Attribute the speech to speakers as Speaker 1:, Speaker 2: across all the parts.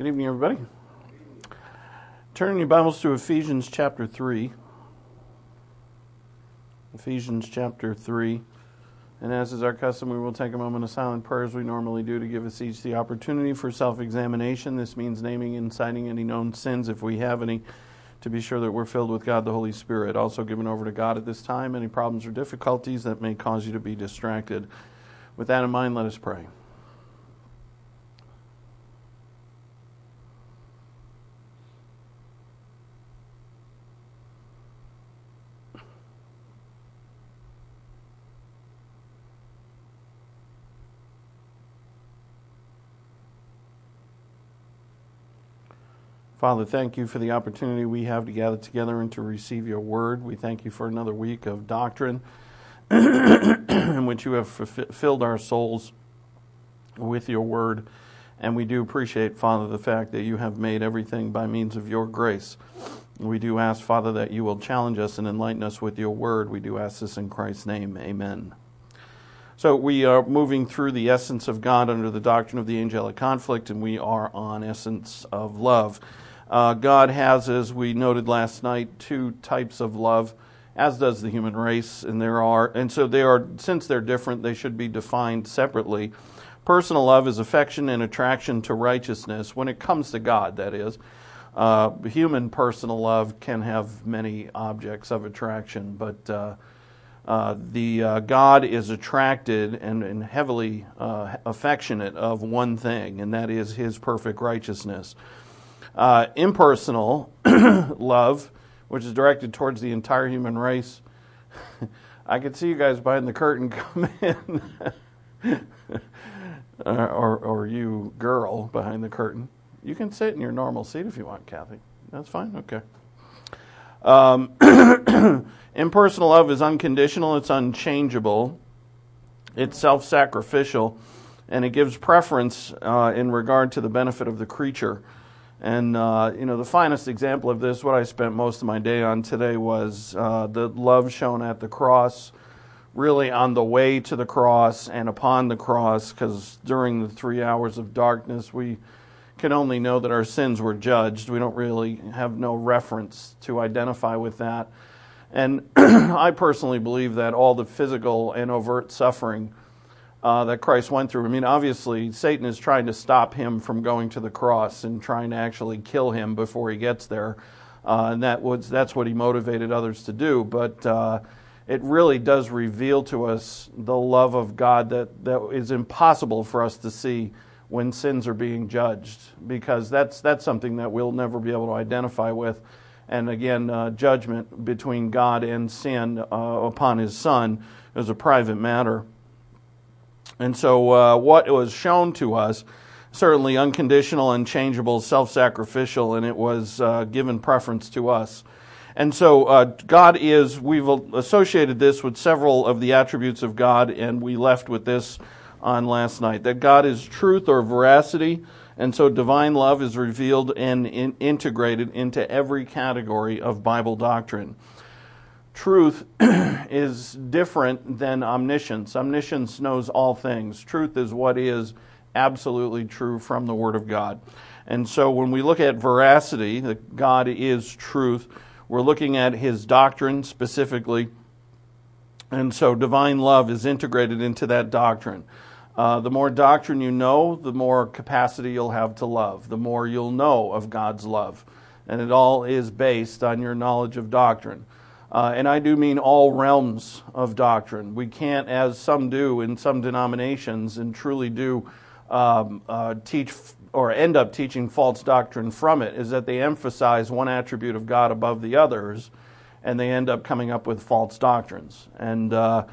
Speaker 1: Good evening, everybody. Turn your Bibles to Ephesians chapter 3. Ephesians chapter 3. And as is our custom, we will take a moment of silent prayer as we normally do to give us each the opportunity for self-examination. This means naming and citing any known sins, if we have any, to be sure that we're filled with God the Holy Spirit. Also given over to God at this time any problems or difficulties that may cause you to be distracted. With that in mind, let us pray. Father, thank you for the opportunity we have to gather together and to receive your word. We thank you for another week of doctrine in which you have filled our souls with your word. And we do appreciate, Father, the fact that you have made everything by means of your grace. We do ask, Father, that you will challenge us and enlighten us with your word. We do ask this in Christ's name. Amen. So we are moving through the essence of God under the doctrine of the angelic conflict, and we are on essence of love. God has, as we noted last night, two types of love, as does the human race, and so they are, since they're different, they should be defined separately. Personal love is affection and attraction to righteousness when it comes to God, that is. Human personal love can have many objects of attraction, but God is attracted and heavily affectionate of one thing, and that is His perfect righteousness. Impersonal love, which is directed towards the entire human race. I could see you guys behind the curtain come in, or you girl behind the curtain. You can sit in your normal seat if you want, Kathy. That's fine. Okay. Impersonal love is unconditional, it's unchangeable, it's self-sacrificial, and it gives preference in regard to the benefit of the creature. And, the finest example of this, what I spent most of my day on today, was the love shown at the cross, really on the way to the cross and upon the cross, because during the 3 hours of darkness, we can only know that our sins were judged. We don't really have no reference to identify with that. And I personally believe that all the physical and overt suffering that Christ went through, obviously Satan is trying to stop him from going to the cross and trying to actually kill him before he gets there. And that's what he motivated others to do. But it really does reveal to us the love of God that is impossible for us to see when sins are being judged, because that's something that we'll never be able to identify with. And again, judgment between God and sin upon His Son is a private matter. And so what was shown to us, certainly unconditional, unchangeable, self-sacrificial, and it was given preference to us. And so God is, we've associated this with several of the attributes of God, and we left with this on last night, that God is truth or veracity, and so divine love is revealed and integrated into every category of Bible doctrine. Truth is different than omniscience. Omniscience knows all things. Truth is what is absolutely true from the Word of God. And so when we look at veracity, that God is truth, we're looking at His doctrine specifically. And so divine love is integrated into that doctrine. The more doctrine you know, the more capacity you'll have to love, the more you'll know of God's love. And it all is based on your knowledge of doctrine. And I do mean all realms of doctrine. We can't, as some do in some denominations, and truly do teach or end up teaching false doctrine from it, is that they emphasize one attribute of God above the others, and they end up coming up with false doctrines. And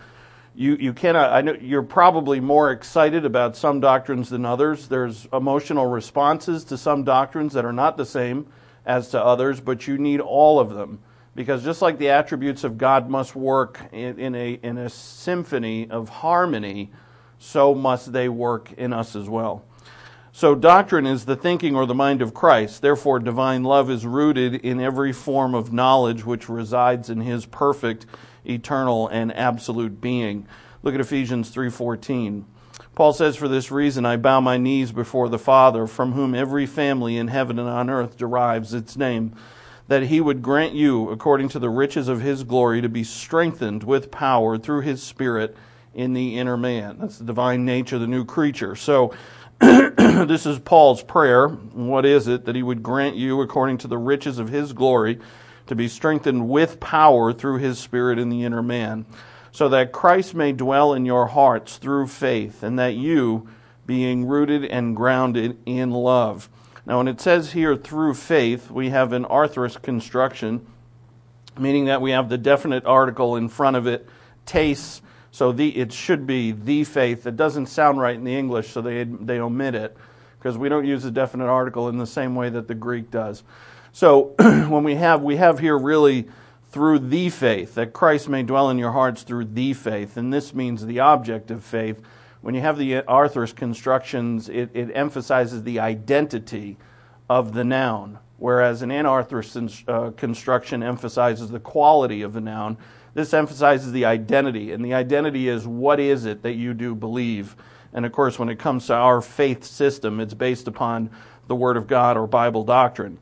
Speaker 1: you cannot. I know you're probably more excited about some doctrines than others. There's emotional responses to some doctrines that are not the same as to others, but you need all of them. Because just like the attributes of God must work in a symphony of harmony, so must they work in us as well. So doctrine is the thinking or the mind of Christ. Therefore, divine love is rooted in every form of knowledge which resides in His perfect, eternal, and absolute being. Look at Ephesians 3:14. Paul says, "For this reason I bow my knees before the Father, from whom every family in heaven and on earth derives its name, that he would grant you, according to the riches of his glory, to be strengthened with power through his Spirit in the inner man." That's the divine nature, the new creature. So this is Paul's prayer. What is it? That he would grant you, according to the riches of his glory, to be strengthened with power through his Spirit in the inner man, so that Christ may dwell in your hearts through faith, and that you, being rooted and grounded in love. Now, when it says here through faith, we have an aorist construction, meaning that we have the definite article in front of it, tes. So it should be the faith. It doesn't sound right in the English, so they omit it, because we don't use a definite article in the same way that the Greek does. So when we have here really through the faith, that Christ may dwell in your hearts through the faith, and this means the object of faith. When you have the aorist constructions, it emphasizes the identity of the noun, whereas an anaorthosis construction emphasizes the quality of the noun. This emphasizes the identity, and the identity is, what is it that you do believe? And of course, when it comes to our faith system, it's based upon the Word of God or Bible doctrine.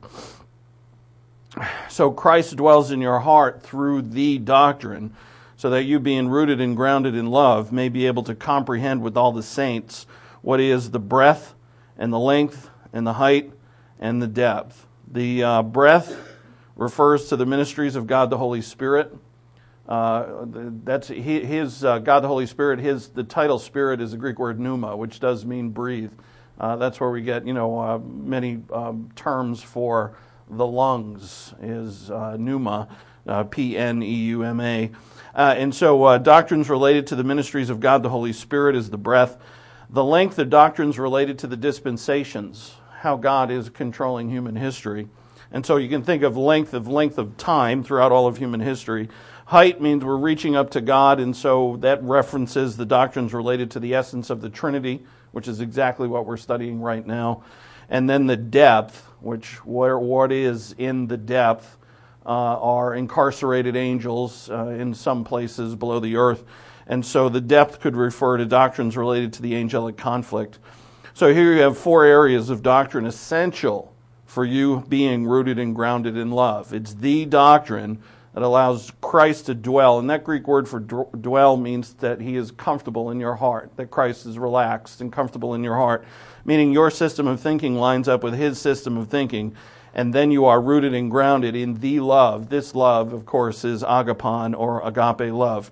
Speaker 1: So Christ dwells in your heart through the doctrine, so that you, being rooted and grounded in love, may be able to comprehend with all the saints what is the breadth and the length and the height and the depth. The breadth refers to the ministries of God the Holy Spirit. That's his God the Holy Spirit. The title Spirit is the Greek word pneuma, which does mean breathe. That's where we get many terms for the lungs is pneuma, Pneuma. And so doctrines related to the ministries of God the Holy Spirit is the breadth. The length of doctrines related to the dispensations, how God is controlling human history. And so you can think of length of time throughout all of human history. Height means we're reaching up to God, and so that references the doctrines related to the essence of the Trinity, which is exactly what we're studying right now. And then the depth, what is in the depth, are incarcerated angels in some places below the earth. And so the depth could refer to doctrines related to the angelic conflict. So here you have 4 areas of doctrine essential for you being rooted and grounded in love. It's the doctrine that allows Christ to dwell. And that Greek word for dwell means that he is comfortable in your heart, that Christ is relaxed and comfortable in your heart, meaning your system of thinking lines up with his system of thinking, and then you are rooted and grounded in the love. This love, of course, is agapon or agape love.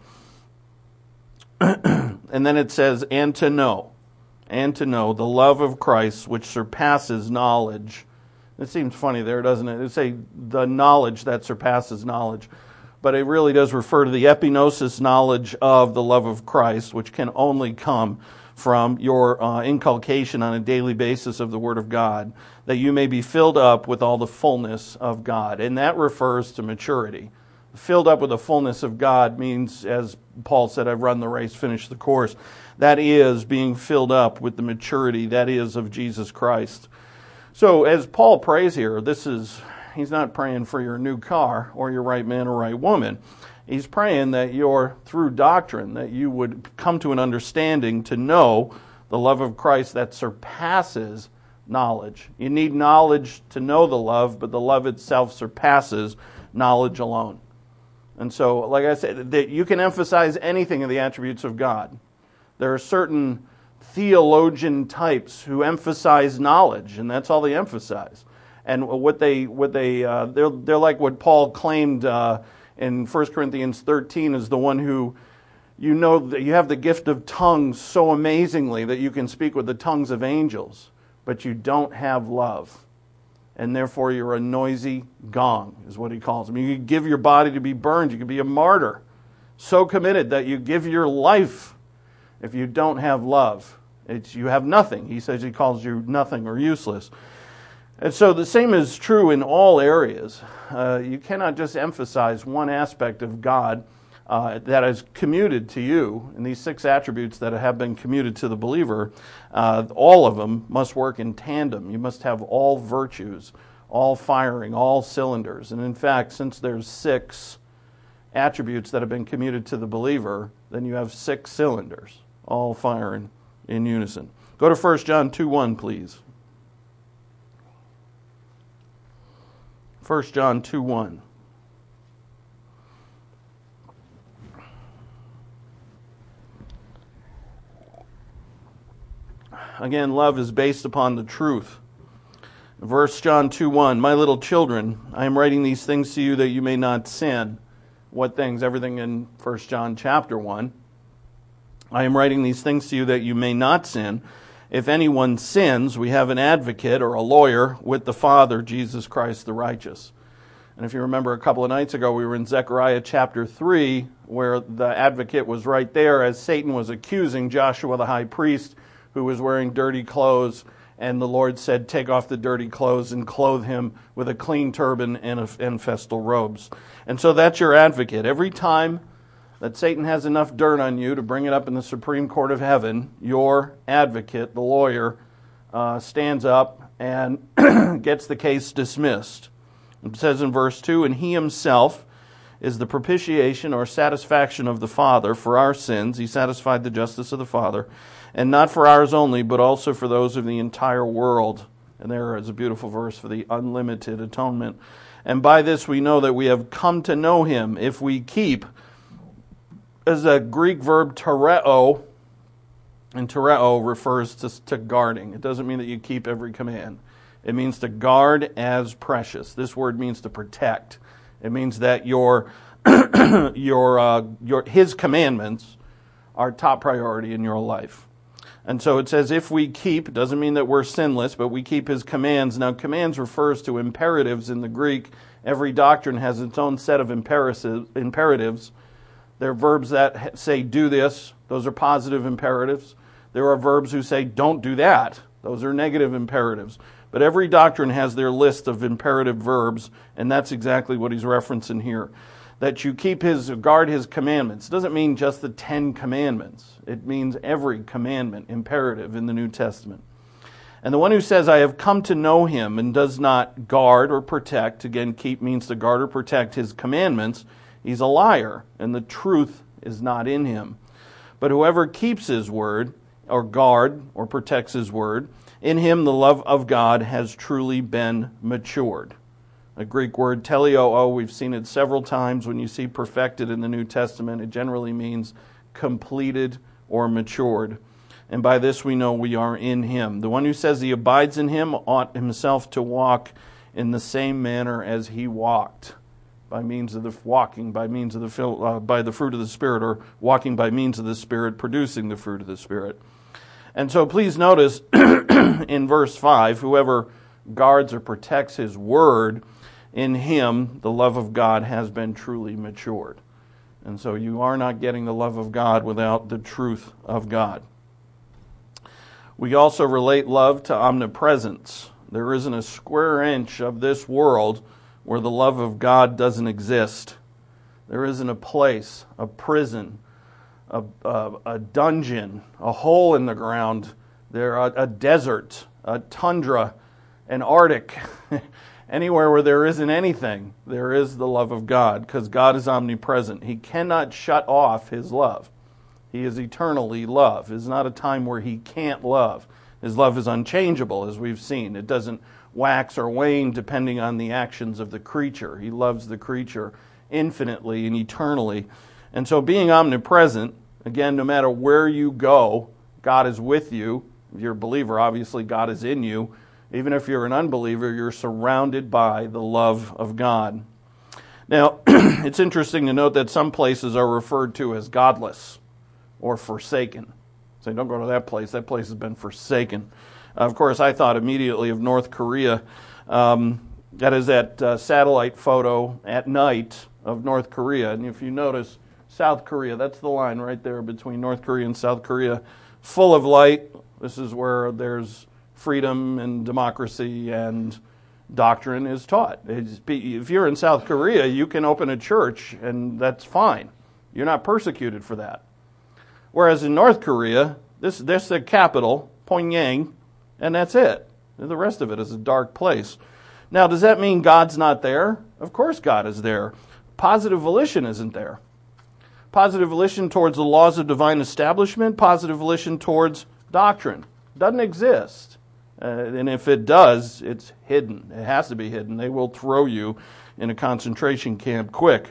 Speaker 1: And then it says, and to know the love of Christ, which surpasses knowledge. It seems funny there, doesn't it? It say the knowledge that surpasses knowledge. But it really does refer to the epignosis knowledge of the love of Christ, which can only come from your inculcation on a daily basis of the Word of God, that you may be filled up with all the fullness of God. And that refers to maturity. Filled up with the fullness of God means, as Paul said, I've run the race, finished the course. That is being filled up with the maturity that is of Jesus Christ. So as Paul prays here, he's not praying for your new car or your right man or right woman. He's praying that through doctrine, that you would come to an understanding to know the love of Christ that surpasses knowledge. You need knowledge to know the love, but the love itself surpasses knowledge alone. And so, like I said, that you can emphasize anything of the attributes of God. There are certain theologian types who emphasize knowledge, and that's all they emphasize. And they're like what Paul claimed in 1 Corinthians 13 is the one who, that you have the gift of tongues so amazingly that you can speak with the tongues of angels, but you don't have love. And therefore you're a noisy gong, is what he calls them. You could give your body to be burned. You could be a martyr, so committed that you give your life. If you don't have love, you have nothing. He says he calls you nothing or useless. And so the same is true in all areas. You cannot just emphasize one aspect of God that is commuted to you, and these 6 attributes that have been commuted to the believer, all of them must work in tandem. You must have all virtues, all firing, all cylinders. And in fact, since there's 6 attributes that have been commuted to the believer, then you have 6 cylinders, all firing in unison. Go to 1 John 2:1, please. 1 John 2:1. Again, love is based upon the truth. 1 John 2:1, my little children, I am writing these things to you that you may not sin. What things? Everything in 1 John chapter 1. I am writing these things to you that you may not sin. If anyone sins, we have an advocate or a lawyer with the Father, Jesus Christ the righteous. And if you remember a couple of nights ago, we were in Zechariah chapter 3, where the advocate was right there as Satan was accusing Joshua the high priest, who was wearing dirty clothes. And the Lord said, take off the dirty clothes and clothe him with a clean turban and festal robes. And so that's your advocate. Every time that Satan has enough dirt on you to bring it up in the Supreme Court of Heaven, your advocate, the lawyer, stands up and gets the case dismissed. It says in verse 2, and he himself is the propitiation or satisfaction of the Father for our sins. He satisfied the justice of the Father. And not for ours only, but also for those of the entire world. And there is a beautiful verse for the unlimited atonement. And by this we know that we have come to know him if we keep, as a Greek verb tereo, and tereo refers to guarding. It doesn't mean that you keep every command. It means to guard as precious. This word means to protect. It means that his commandments are top priority in your life. And so it says if we keep, it doesn't mean that we're sinless, but we keep his commands. Now commands refers to imperatives in the Greek. Every doctrine has its own set of imperatives. There are verbs that say do this. Those are positive imperatives. There are verbs who say don't do that. Those are negative imperatives. But every doctrine has their list of imperative verbs, and that's exactly what he's referencing here. That you guard his commandments. It doesn't mean just the 10 commandments. It means every commandment, imperative in the New Testament. And the one who says, I have come to know him, and does not guard or protect, again, keep means to guard or protect his commandments, he's a liar, and the truth is not in him. But whoever keeps his word, or guard or protects his word, in him the love of God has truly been matured. A Greek word, teleoo, we've seen it several times. When you see perfected in the New Testament, it generally means completed or matured. And by this we know we are in him. The one who says he abides in him ought himself to walk in the same manner as he walked, by means of the walking, by the fruit of the Spirit, or walking by means of the Spirit, producing the fruit of the Spirit. And so please notice in verse 5, whoever guards or protects his word, in him the love of God has been truly matured. And so you are not getting the love of God without the truth of God. We also relate love to omnipresence. There isn't a square inch of this world where the love of God doesn't exist. There isn't a place, a prison, a dungeon, a hole in the ground, a desert, a tundra, an Arctic, anywhere where there isn't anything, there is the love of God, because God is omnipresent. He cannot shut off his love. He is eternally love. It's not a time where he can't love. His love is unchangeable, as we've seen. It doesn't wax or wane depending on the actions of the creature. He loves the creature infinitely and eternally. And so being omnipresent, again, no matter where you go, God is with you. If you're a believer, obviously God is in you. Even if you're an unbeliever, you're surrounded by the love of God. Now, it's interesting to note that some places are referred to as godless or forsaken. So don't go to that place. That place has been forsaken. Of course, I thought immediately of North Korea. That is that satellite photo at night of North Korea. And if you notice, South Korea, that's the line right there between North Korea and South Korea, full of light. This is where there's freedom and democracy and doctrine is taught. If you're in South Korea, you can open a church and that's fine. You're not persecuted for that. Whereas in North Korea, this is the capital, Pyongyang, and that's it. The rest of it is a dark place. Now, does that mean God's not there? Of course God is there. Positive volition isn't there. Positive volition towards the laws of divine establishment, positive volition towards doctrine. Doesn't exist. And if it does, it's hidden. It has to be hidden. They will throw you in a concentration camp quick.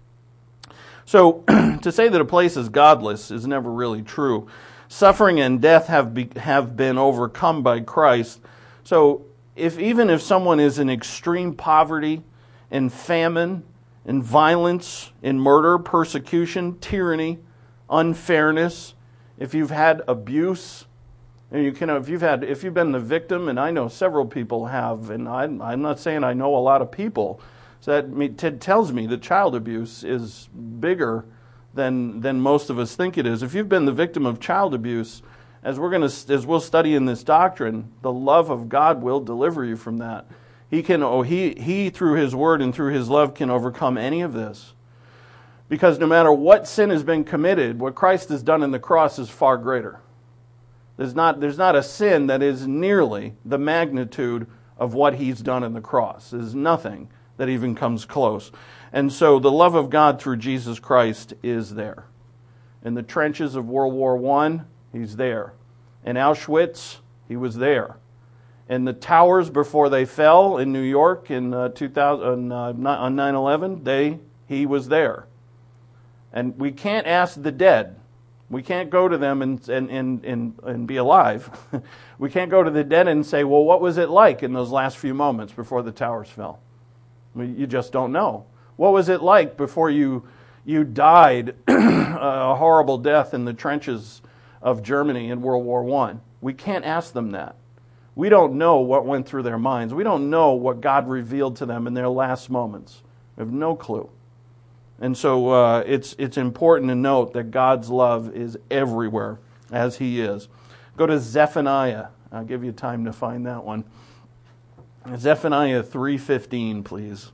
Speaker 1: So to say that a place is godless is never really true. Suffering and death have been overcome by Christ. So even if someone is in extreme poverty, in famine, in violence, in murder, persecution, tyranny, unfairness, if you've had abuse, and if you've been the victim, and I know several people have, and I'm not saying I know a lot of people, so that tells me that child abuse is bigger than most of us think it is. If you've been the victim of child abuse, as we'll study in this doctrine, the love of God will deliver you from that. He through His Word and through His love can overcome any of this. Because no matter what sin has been committed, what Christ has done in the cross is far greater. There's not a sin that is nearly the magnitude of what He's done in the cross. There's nothing that even comes close. And so the love of God through Jesus Christ is there. In the trenches of World War I, He's there. In Auschwitz, He was there. In the towers before they fell in New York in 2000 on 9/11, He was there. And we can't ask the dead. We can't go to them and be alive. We can't go to the dead and say, well, what was it like in those last few moments before the towers fell? You just don't know. What was it like before you died a horrible death in the trenches of Germany in World War I? We can't ask them that. We don't know what went through their minds. We don't know what God revealed to them in their last moments. We have no clue. And so it's important to note that God's love is everywhere, as He is. Go to Zephaniah. I'll give you time to find that one. Zephaniah 3:15, please.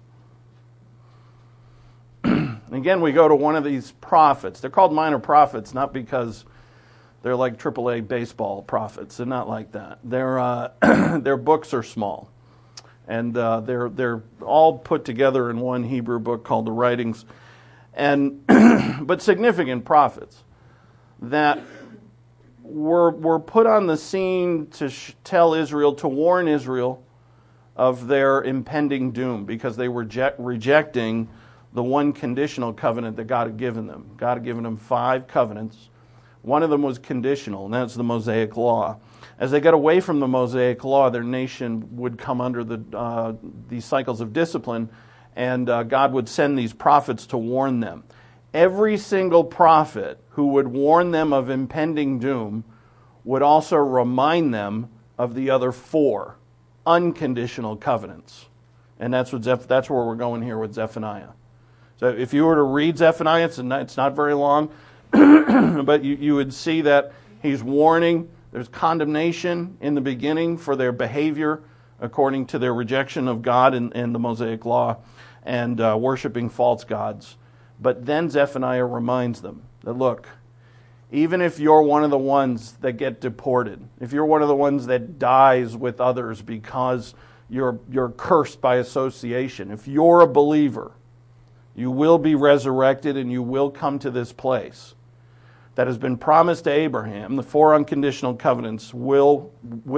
Speaker 1: Again, we go to one of these prophets. They're called minor prophets, not because they're like AAA baseball prophets. They're not like that. Their books are small, and they're all put together in one Hebrew book called the Writings, but significant prophets that were put on the scene to tell Israel, to warn Israel of their impending doom, because they were rejecting the one conditional covenant that God had given them. God had given them 5 covenants. One of them was conditional, and that's the Mosaic Law. As they got away from the Mosaic Law, their nation would come under these cycles of discipline, and God would send these prophets to warn them. Every single prophet who would warn them of impending doom would also remind them of the other 4 unconditional covenants. And that's where we're going here with Zephaniah. So if you were to read Zephaniah, it's not very long, but you would see that he's warning. There's condemnation in the beginning for their behavior according to their rejection of God and the Mosaic Law and worshiping false gods. But then Zephaniah reminds them that, look, even if you're one of the ones that get deported, if you're one of the ones that dies with others because you're cursed by association, if you're a believer, you will be resurrected and you will come to this place that has been promised to Abraham. The 4 unconditional covenants will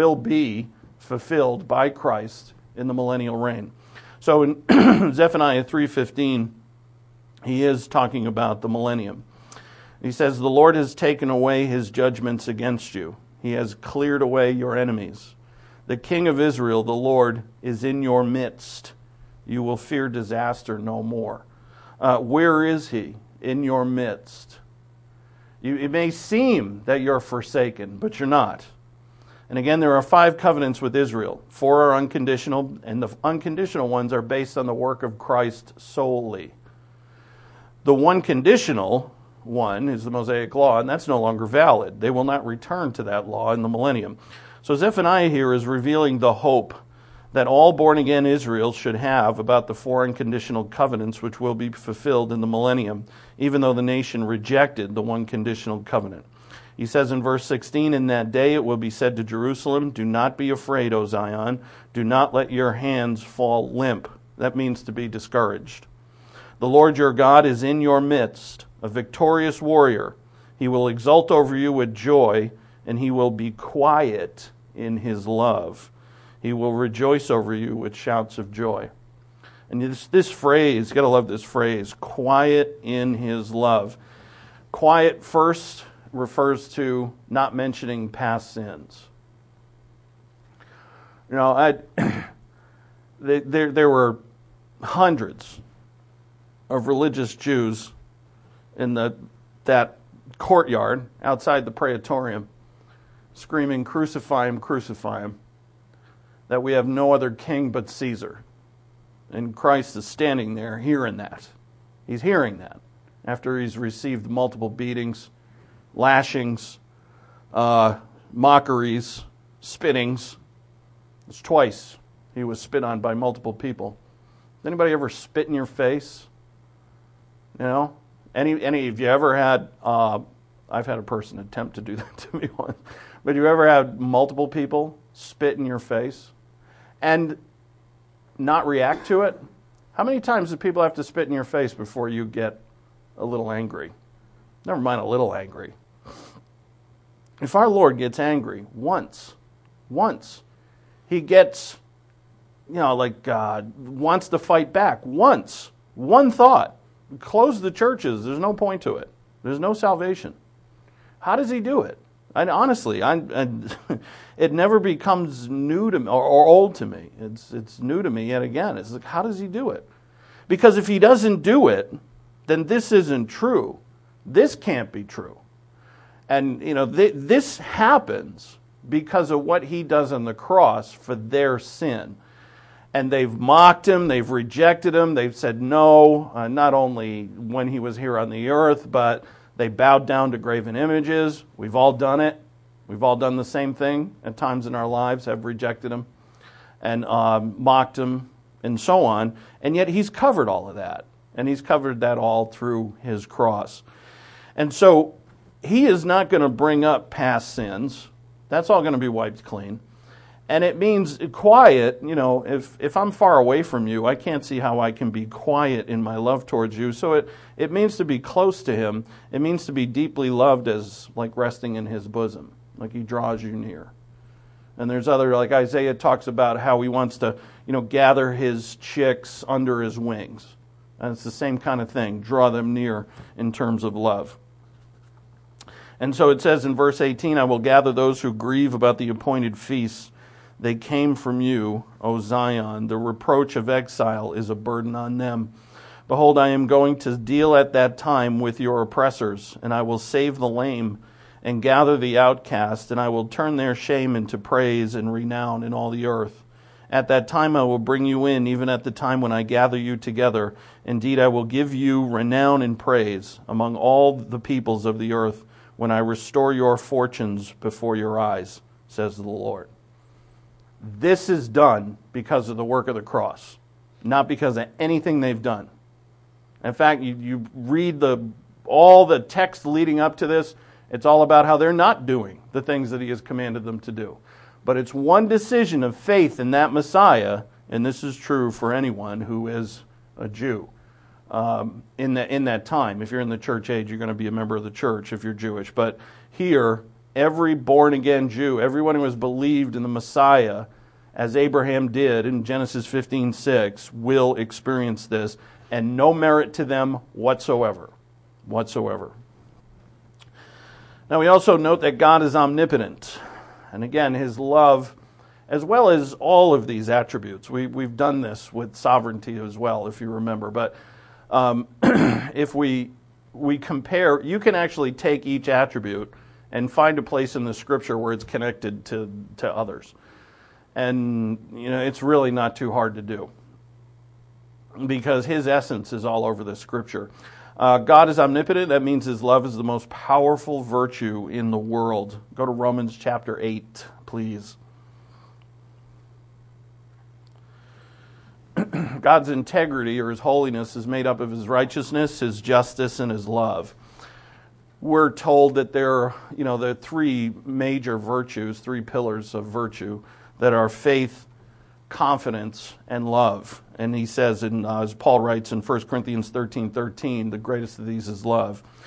Speaker 1: be fulfilled by Christ in the millennial reign. So in Zephaniah 3:15, he is talking about the millennium. He says, the Lord has taken away His judgments against you. He has cleared away your enemies. The King of Israel, the Lord, is in your midst. You will fear disaster no more. Where is He? In your midst. It may seem that you're forsaken, but you're not. And again, there are 5 covenants with Israel. 4 are unconditional, and the unconditional ones are based on the work of Christ solely. The one conditional one is the Mosaic Law, and that's no longer valid. They will not return to that law in the millennium. So Zephaniah here is revealing the hope that all born-again Israel should have about the 4 unconditional covenants which will be fulfilled in the millennium, even though the nation rejected the one conditional covenant. He says in verse 16, in that day it will be said to Jerusalem, do not be afraid, O Zion. Do not let your hands fall limp. That means to be discouraged. The Lord your God is in your midst, a victorious warrior. He will exult over you with joy and he will be quiet in his love. He will rejoice over you with shouts of joy. And this phrase, you got to love this phrase, quiet in his love. Quiet first refers to not mentioning past sins. You know, there were hundreds of religious Jews in that courtyard outside the Praetorium, screaming, "Crucify him, crucify him," that we have no other king but Caesar. And Christ is standing there hearing that. He's hearing that after he's received multiple beatings, lashings, mockeries, spittings. It's twice he was spit on by multiple people. Has anybody ever spit in your face? You know? Any of you ever had, I've had a person attempt to do that to me once, but you ever had multiple people spit in your face and not react to it? How many times do people have to spit in your face before you get a little angry? Never mind a little angry. If our Lord gets angry once, he gets, wants to fight back once, one thought, close the churches, there's no point to it. There's no salvation. How does he do it? And honestly, it never becomes new to me or old to me. It's new to me yet again. It's like, how does he do it? Because if he doesn't do it, then this isn't true. This can't be true. And this happens because of what he does on the cross for their sin. And they've mocked him, they've rejected him, they've said no, not only when he was here on the earth, but they bowed down to graven images. We've all done it. We've all done the same thing at times in our lives, have rejected him and mocked him and so on. And yet he's covered all of that. And he's covered that all through his cross. And so he is not going to bring up past sins. That's all going to be wiped clean. And it means quiet, if I'm far away from you, I can't see how I can be quiet in my love towards you. So it means to be close to him. It means to be deeply loved as like resting in his bosom, like he draws you near. And there's other, like Isaiah talks about how he wants to, gather his chicks under his wings. And it's the same kind of thing, draw them near in terms of love. And so it says in verse 18, I will gather those who grieve about the appointed feasts. They came from you, O Zion. The reproach of exile is a burden on them. Behold, I am going to deal at that time with your oppressors, and I will save the lame and gather the outcast, and I will turn their shame into praise and renown in all the earth. At that time I will bring you in, even at the time when I gather you together. Indeed, I will give you renown and praise among all the peoples of the earth when I restore your fortunes before your eyes, says the Lord. This is done because of the work of the cross, not because of anything they've done. In fact, you read all the text leading up to this, it's all about how they're not doing the things that he has commanded them to do. But it's one decision of faith in that Messiah, and this is true for anyone who is a Jew in that time. If you're in the church age, you're going to be a member of the church if you're Jewish. But here, every born-again Jew, everyone who has believed in the Messiah, as Abraham did in Genesis 15:6, will experience this, and no merit to them whatsoever. Now we also note that God is omnipotent. And again, his love, as well as all of these attributes. We've done this with sovereignty as well, if you remember. But if we compare, you can actually take each attribute and find a place in the Scripture where it's connected to others. And, it's really not too hard to do, because his essence is all over the Scripture. God is omnipotent. That means his love is the most powerful virtue in the world. Go to Romans chapter 8, please. God's integrity, or his holiness, is made up of his righteousness, his justice, and his love. We're told that there are three major virtues, three pillars of virtue, that are faith, confidence, and love. And he says, as Paul writes in 1 Corinthians 13:13, the greatest of these is love.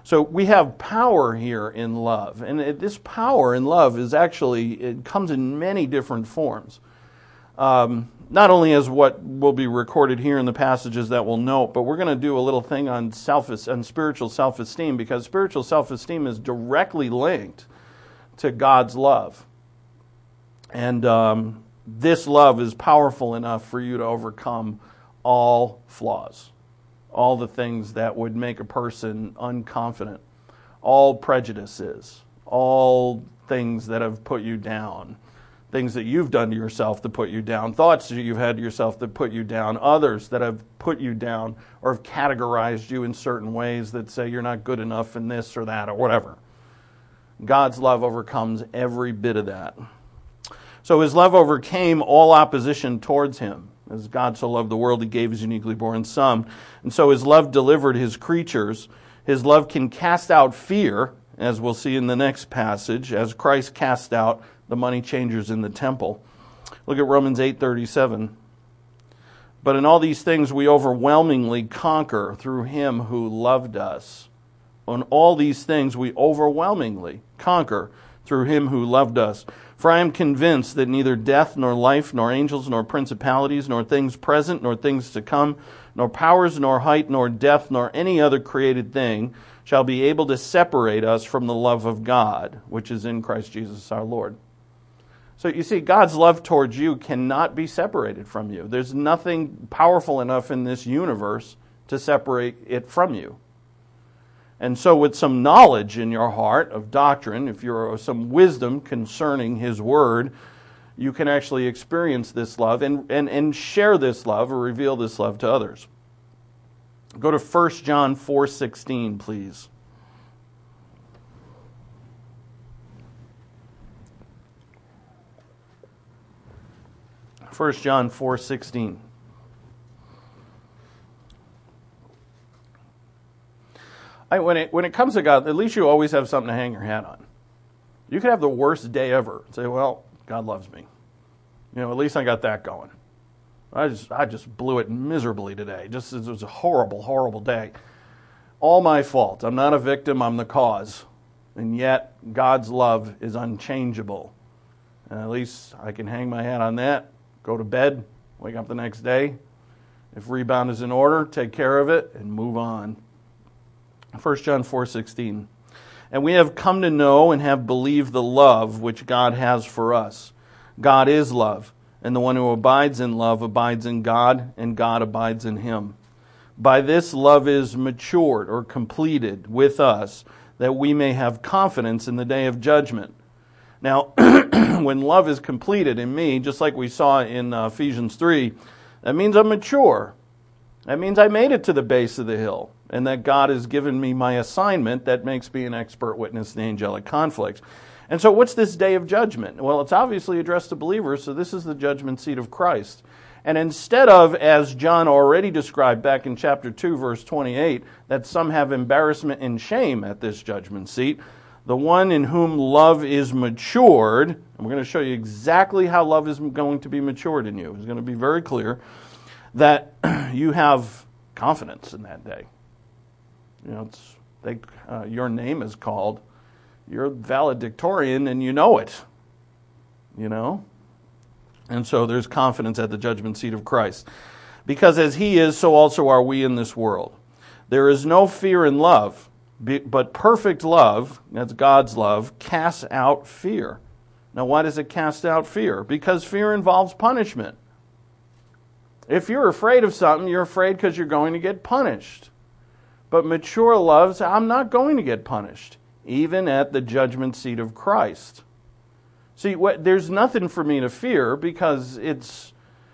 Speaker 1: So we have power here in love. And this power in love is actually, it comes in many different forms. Not only as what will be recorded here in the passages that we'll note, but we're going to do a little thing on spiritual self-esteem, because spiritual self-esteem is directly linked to God's love. And this love is powerful enough for you to overcome all flaws, all the things that would make a person unconfident, all prejudices, all things that have put you down, things that you've done to yourself to put you down, thoughts that you've had to yourself that put you down, others that have put you down or have categorized you in certain ways that say you're not good enough in this or that or whatever. God's love overcomes every bit of that. So his love overcame all opposition towards him. As God so loved the world, he gave his uniquely born Son. And so his love delivered his creatures. His love can cast out fear, as we'll see in the next passage, as Christ cast out the money changers in the temple. Look at Romans 8:37. But in all these things we overwhelmingly conquer through him who loved us. On all these things we overwhelmingly conquer through him who loved us. For I am convinced that neither death, nor life, nor angels, nor principalities, nor things present, nor things to come, nor powers, nor height, nor depth, nor any other created thing shall be able to separate us from the love of God, which is in Christ Jesus our Lord. So you see, God's love towards you cannot be separated from you. There's nothing powerful enough in this universe to separate it from you. And so with some knowledge in your heart of doctrine, if you're some wisdom concerning his word, you can actually experience this love and share this love or reveal this love to others. Go to 1 John 4:16, please. 1 John 4:16. When it comes to God, at least you always have something to hang your hat on. You could have the worst day ever. Say, well, God loves me. At least I got that going. I just blew it miserably today. It was a horrible, horrible day. All my fault. I'm not a victim. I'm the cause. And yet, God's love is unchangeable. And at least I can hang my hat on that, go to bed, wake up the next day. If rebound is in order, take care of it, and move on. 1 John 4:16. And we have come to know and have believed the love which God has for us. God is love, and the one who abides in love abides in God, and God abides in him. By this love is matured or completed with us, that we may have confidence in the day of judgment. Now, when love is completed in me, just like we saw in Ephesians 3, that means I'm mature. That means I made it to the base of the hill, and that God has given me my assignment that makes me an expert witness in the angelic conflicts. And so what's this day of judgment? Well, it's obviously addressed to believers, so this is the judgment seat of Christ. And instead of, as John already described back in chapter 2, verse 28, that some have embarrassment and shame at this judgment seat, the one in whom love is matured, and we're going to show you exactly how love is going to be matured in you. It's going to be very clear that you have confidence in that day. Your name is called. You're valedictorian and you know it. And so there's confidence at the judgment seat of Christ. Because as he is, so also are we in this world. There is no fear in love, but perfect love, that's God's love, casts out fear. Now why does it cast out fear? Because fear involves punishment. If you're afraid of something, you're afraid because you're going to get punished. But mature love says, I'm not going to get punished, even at the judgment seat of Christ. See, there's nothing for me to fear because it's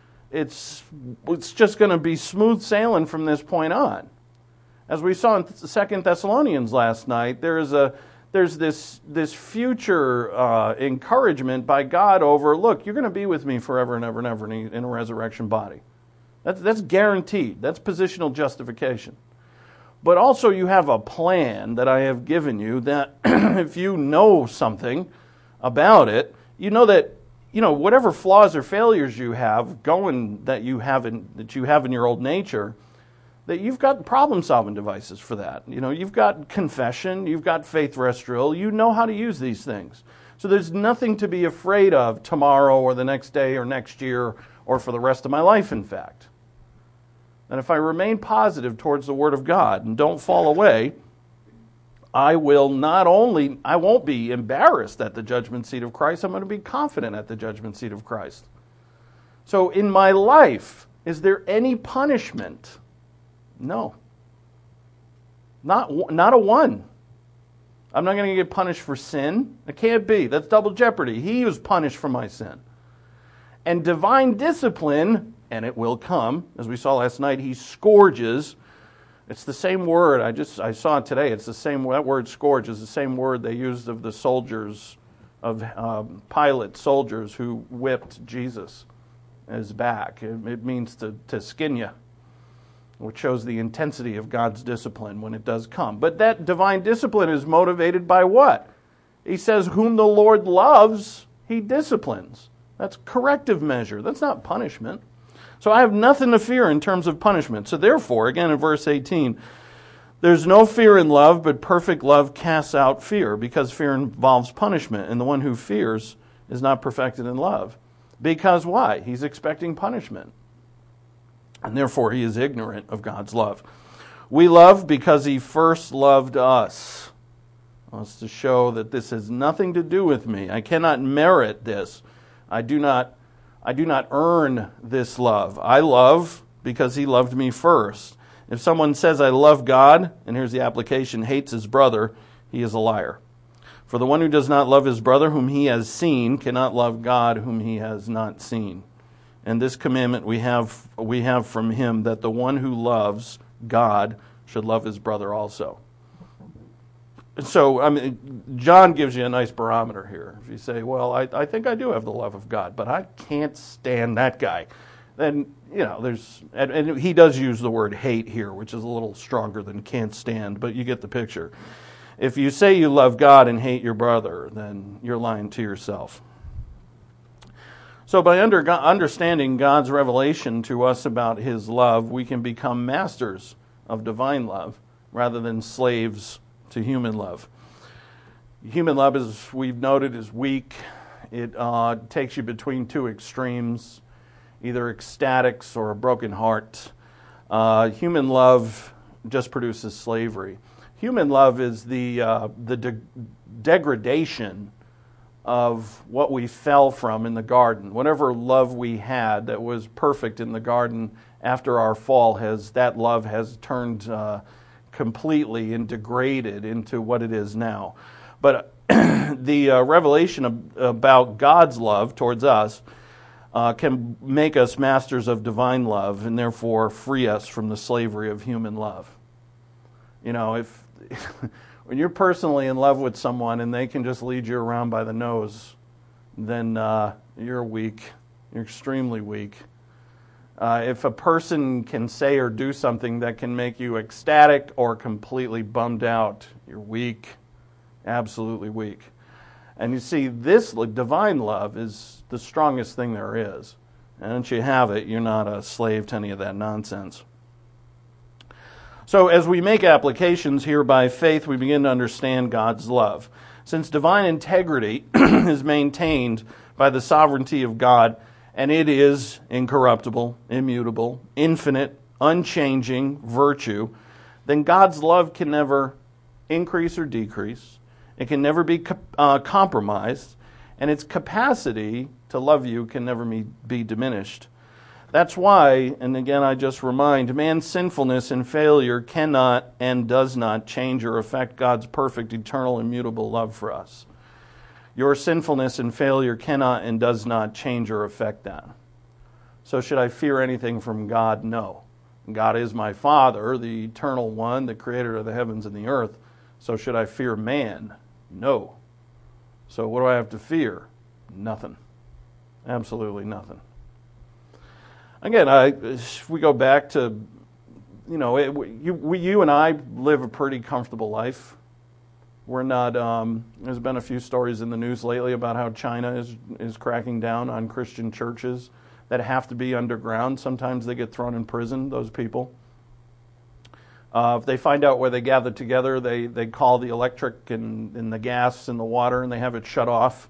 Speaker 1: just going to be smooth sailing from this point on. As we saw in 2 Thessalonians last night, there's this future encouragement by God over, look, you're going to be with me forever and ever and ever in a resurrection body. That's guaranteed. That's positional justification. But also you have a plan that I have given you that if you know something about it, you know that whatever flaws or failures you have going that you have in your old nature, that you've got problem-solving devices for that. You've got confession, you've got faith rest drill, you know how to use these things. So there's nothing to be afraid of tomorrow or the next day or next year or for the rest of my life, in fact. And if I remain positive towards the Word of God and don't fall away, I won't be embarrassed at the judgment seat of Christ, I'm going to be confident at the judgment seat of Christ. So in my life, is there any punishment? No. Not a one. I'm not going to get punished for sin. It can't be. That's double jeopardy. He was punished for my sin. And divine discipline, and it will come, as we saw last night, he scourges. It's the same word. I saw it today. It's the same. That word scourge is the same word they used of the soldiers, of Pilate soldiers who whipped Jesus his back. It means to skin you, which shows the intensity of God's discipline when it does come. But that divine discipline is motivated by what? He says, whom the Lord loves, he disciplines. That's corrective measure. That's not punishment. So I have nothing to fear in terms of punishment. So therefore, again in verse 18, there's no fear in love, but perfect love casts out fear, because fear involves punishment, and the one who fears is not perfected in love. Because why? He's expecting punishment. And therefore he is ignorant of God's love. We love because he first loved us. Well, it's to show that this has nothing to do with me. I cannot merit this. I do not earn this love. I love because he loved me first. If someone says, I love God, and here's the application, hates his brother, he is a liar. For the one who does not love his brother whom he has seen cannot love God whom he has not seen. And this commandment we have from him, that the one who loves God should love his brother also. So, John gives you a nice barometer here. If you say, well, I think I do have the love of God, but I can't stand that guy. Then, and he does use the word hate here, which is a little stronger than can't stand, but you get the picture. If you say you love God and hate your brother, then you're lying to yourself. So by understanding God's revelation to us about his love, we can become masters of divine love rather than slaves to human love. Human love, as we've noted, is weak. It takes you between two extremes, either ecstatics or a broken heart. Human love just produces slavery. Human love is the degradation of what we fell from in the garden. Whatever love we had that was perfect in the garden after our fall, that love has turned completely and degraded into what it is now. But the revelation about God's love towards us can make us masters of divine love and therefore free us from the slavery of human love. If when you're personally in love with someone and they can just lead you around by the nose, then you're weak. You're extremely weak. If a person can say or do something that can make you ecstatic or completely bummed out, you're weak, absolutely weak. And you see, this divine love is the strongest thing there is. And once you have it, you're not a slave to any of that nonsense. So as we make applications here by faith, we begin to understand God's love. Since divine integrity is maintained by the sovereignty of God, and it is incorruptible, immutable, infinite, unchanging virtue, then God's love can never increase or decrease. It can never be compromised, and its capacity to love you can never be diminished. That's why, and again I just remind, man's sinfulness and failure cannot and does not change or affect God's perfect, eternal, immutable love for us. Your sinfulness and failure cannot and does not change or affect that. So should I fear anything from God? No. God is my Father, the eternal one, the creator of the heavens and the earth. So should I fear man? No. So what do I have to fear? Nothing. Absolutely nothing. Again, if we go back to, you and I live a pretty comfortable life. We're not, there's been a few stories in the news lately about how China is cracking down on Christian churches that have to be underground. Sometimes they get thrown in prison, those people. If they find out where they gather together, they call the electric and the gas and the water, and they have it shut off.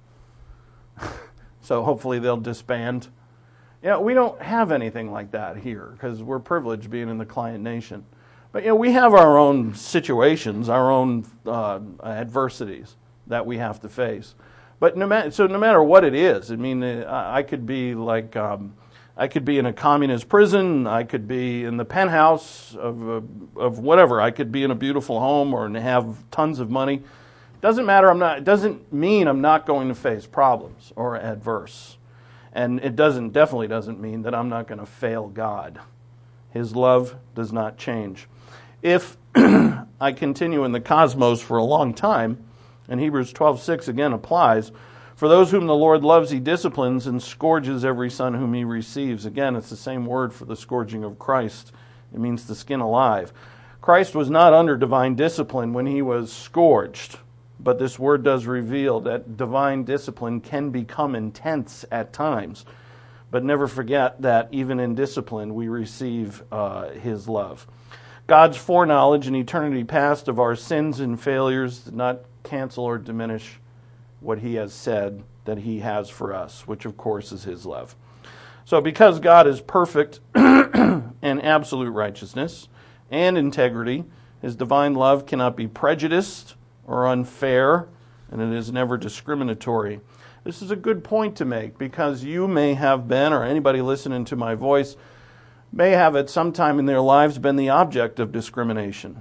Speaker 1: So hopefully they'll disband. We don't have anything like that here because we're privileged being in the client nation. But we have our own situations, our own adversities that we have to face. But no matter what it is, I could be like I could be in a communist prison, I could be in the penthouse of whatever, I could be in a beautiful home or have tons of money. Doesn't matter. It doesn't mean I'm not going to face problems or adverse, and it definitely doesn't mean that I'm not going to fail God. His love does not change. If I continue in the cosmos for a long time, and Hebrews 12:6 again applies, for those whom the Lord loves, he disciplines and scourges every son whom he receives. Again, it's the same word for the scourging of Christ. It means to skin alive. Christ was not under divine discipline when he was scourged, but this word does reveal that divine discipline can become intense at times. But never forget that even in discipline, we receive his love. God's foreknowledge in eternity past of our sins and failures did not cancel or diminish what he has said that he has for us, which of course is his love. So because God is perfect and absolute righteousness and integrity, his divine love cannot be prejudiced or unfair, and it is never discriminatory. This is a good point to make because you may have been, or anybody listening to my voice, may have at some time in their lives been the object of discrimination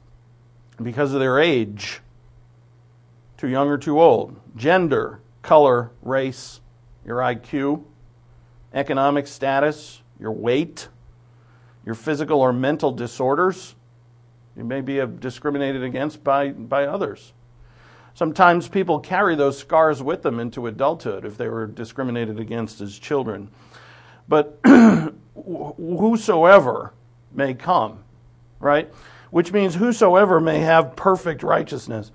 Speaker 1: because of their age, too young or too old, gender, color, race, your IQ, economic status, your weight, your physical or mental disorders. You may be discriminated against by others. Sometimes people carry those scars with them into adulthood if they were discriminated against as children. But whosoever may come, right? Which means whosoever may have perfect righteousness,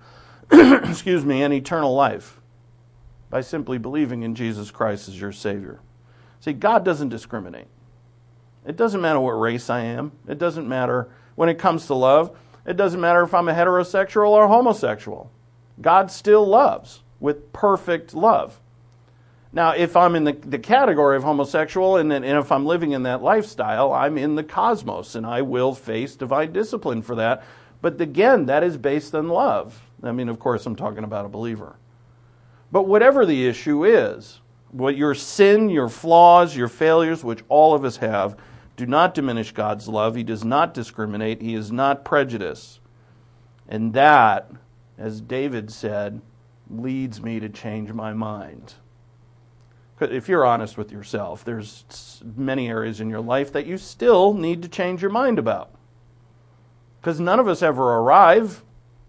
Speaker 1: and eternal life by simply believing in Jesus Christ as your Savior. See, God doesn't discriminate. It doesn't matter what race I am. It doesn't matter when it comes to love. It doesn't matter if I'm a heterosexual or homosexual. God still loves with perfect love. Now, if I'm in the category of homosexual and if I'm living in that lifestyle, I'm in the cosmos and I will face divine discipline for that. But again, that is based on love. Of course, I'm talking about a believer. But whatever the issue is, what your sin, your flaws, your failures, which all of us have, do not diminish God's love. He does not discriminate. He is not prejudiced. And that, as David said, leads me to change my mind. If you're honest with yourself, there's many areas in your life that you still need to change your mind about. Because none of us ever arrive.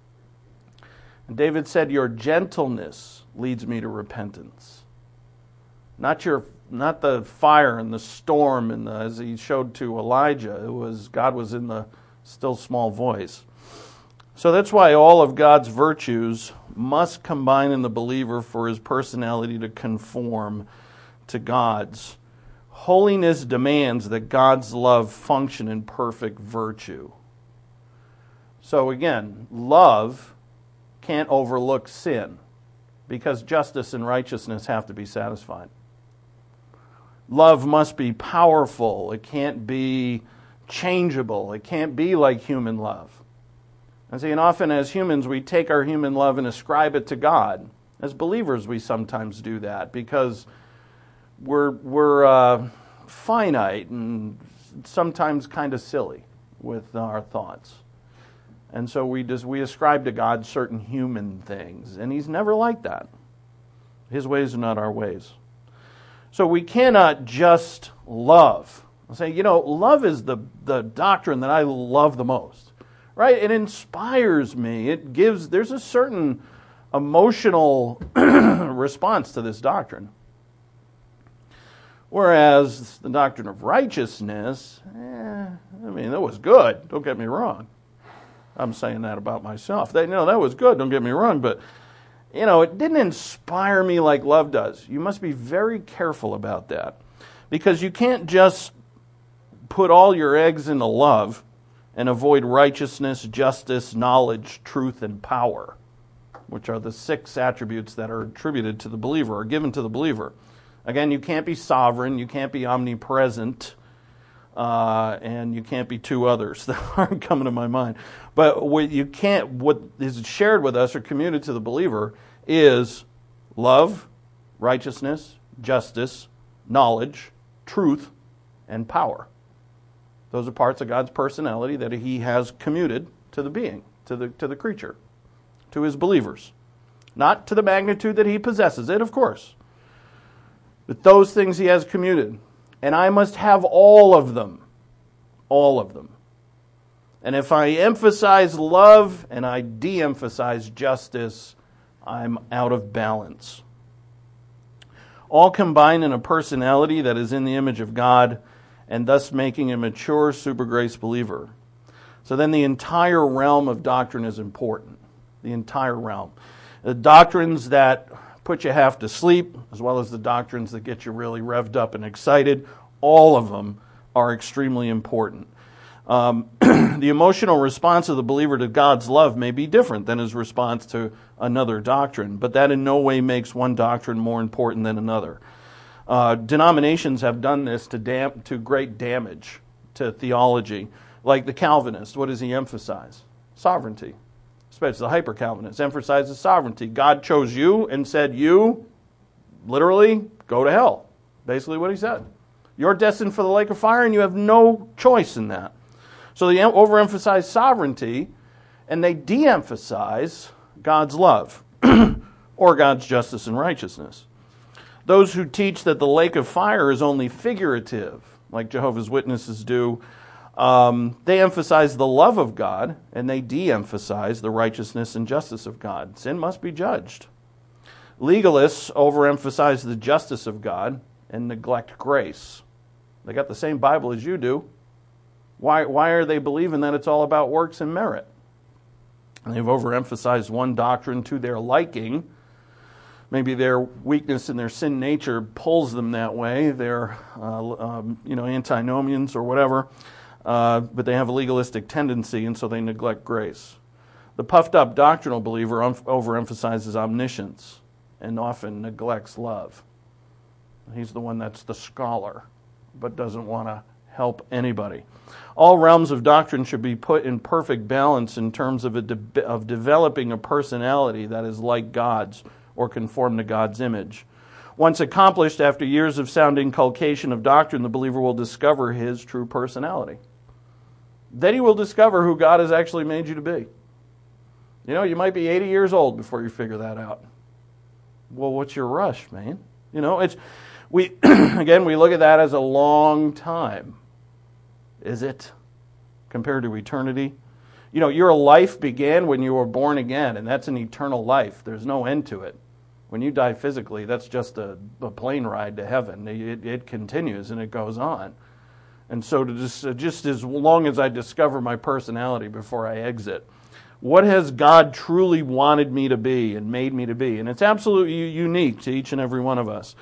Speaker 1: And David said, your gentleness leads me to repentance. Not the fire and the storm, and as he showed to Elijah, God was in the still small voice. So that's why all of God's virtues must combine in the believer for his personality to conform to God's. Holiness demands that God's love function in perfect virtue. So again, love can't overlook sin because justice and righteousness have to be satisfied. Love must be powerful. It can't be changeable. It can't be like human love. And often as humans, we take our human love and ascribe it to God. As believers, we sometimes do that because we're finite and sometimes kind of silly with our thoughts. And so we ascribe to God certain human things, and he's never like that. His ways are not our ways. So we cannot just love. I'll say, love is the doctrine that I love the most. Right? It inspires me. There's a certain emotional response to this doctrine. Whereas the doctrine of righteousness, that was good. Don't get me wrong. I'm saying that about myself. That was good. Don't get me wrong. But, it didn't inspire me like love does. You must be very careful about that. Because you can't just put all your eggs into love and avoid righteousness, justice, knowledge, truth, and power, which are the 6 attributes that are attributed to the believer or given to the believer. Again, you can't be sovereign, you can't be omnipresent, and you can't be 2 others that aren't coming to my mind. But what is shared with us or commuted to the believer is love, righteousness, justice, knowledge, truth, and power. Those are parts of God's personality that He has commuted to the being, to the creature, to His believers. Not to the magnitude that He possesses it, of course. But those things He has commuted. And I must have all of them. All of them. And if I emphasize love and I de-emphasize justice, I'm out of balance. All combined in a personality that is in the image of God, and thus making a mature super grace believer. So then the entire realm of doctrine is important. The entire realm. The doctrines that put you half to sleep, as well as the doctrines that get you really revved up and excited, all of them are extremely important. The emotional response of the believer to God's love may be different than his response to another doctrine, but that in no way makes one doctrine more important than another. Denominations have done this to great damage to theology. Like the Calvinist, what does he emphasize? Sovereignty. Especially the hyper-Calvinist emphasizes sovereignty. God chose you and said, you, literally, go to hell. Basically what he said. You're destined for the lake of fire and you have no choice in that. So they overemphasize sovereignty and they de-emphasize God's love or God's justice and righteousness. Those who teach that the lake of fire is only figurative, like Jehovah's Witnesses do, they emphasize the love of God and they de-emphasize the righteousness and justice of God. Sin must be judged. Legalists overemphasize the justice of God and neglect grace. They got the same Bible as you do. Why are they believing that it's all about works and merit? And they've overemphasized one doctrine to their liking. Maybe their weakness in their sin nature pulls them that way. They're antinomians or whatever. But they have a legalistic tendency, and so they neglect grace. The puffed-up doctrinal believer overemphasizes omniscience and often neglects love. He's the one that's the scholar, but doesn't want to help anybody. All realms of doctrine should be put in perfect balance in terms of developing a personality that is like God's or conform to God's image. Once accomplished, after years of sound inculcation of doctrine, the believer will discover his true personality. Then he will discover who God has actually made you to be. You know, you might be 80 years old before you figure that out. Well, what's your rush, man? You know, we look at that as a long time. Is it? Compared to eternity? You know, your life began when you were born again, and that's an eternal life. There's no end to it. When you die physically, that's just a plane ride to heaven. It continues and it goes on. And so to just as long as I discover my personality before I exit, what has God truly wanted me to be and made me to be? And it's absolutely unique to each and every one of us.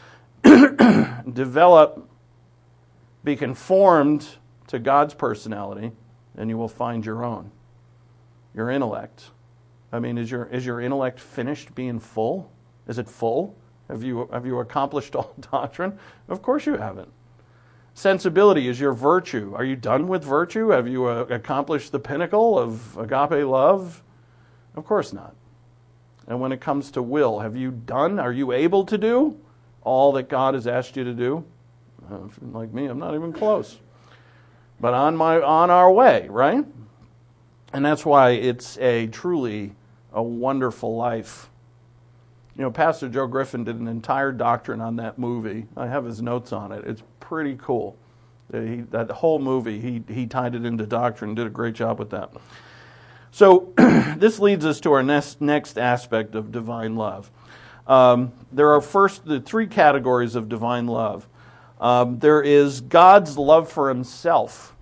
Speaker 1: Develop, be conformed to God's personality, and you will find your own. Your intellect. I mean, is your intellect finished being full? Is it full? Have you accomplished all doctrine? Of course you haven't. Sensibility is your virtue. Are you done with virtue? Have you accomplished the pinnacle of agape love? Of course not. And when it comes to will, have you done? Are you able to do all that God has asked you to do? Like me, I'm not even close. But on our way, right? And that's why it's truly a wonderful life. You know, Pastor Joe Griffin did an entire doctrine on that movie. I have his notes on it. It's pretty cool. That whole movie, he tied it into doctrine, did a great job with that. So this leads us to our next aspect of divine love. There are first the 3 categories of divine love. There is God's love for himself.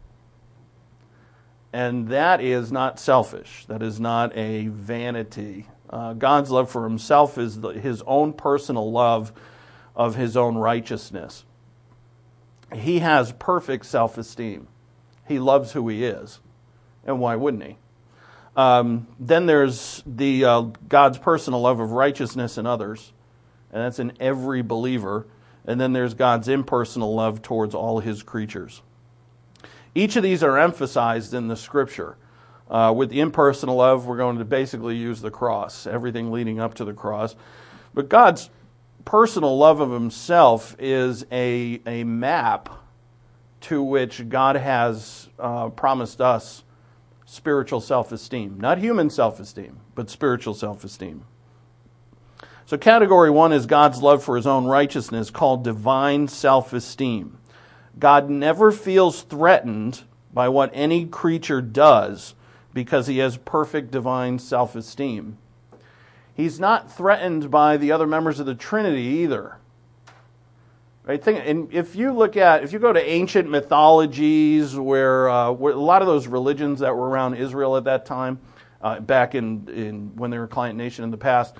Speaker 1: And that is not selfish. That is not a vanity. God's love for himself is his own personal love of his own righteousness. He has perfect self-esteem. He loves who he is. And why wouldn't he? Then there's the God's personal love of righteousness in others, and that's in every believer. And then there's God's impersonal love towards all his creatures. Each of these are emphasized in the Scripture. With the impersonal love, we're going to basically use the cross, everything leading up to the cross. But God's personal love of himself is a map to which God has promised us spiritual self-esteem. Not human self-esteem, but spiritual self-esteem. So category 1 is God's love for his own righteousness, called divine self-esteem. God never feels threatened by what any creature does because he has perfect divine self-esteem. He's not threatened by the other members of the Trinity either. Right? And if you go to ancient mythologies where a lot of those religions that were around Israel at that time, back in when they were a client nation in the past,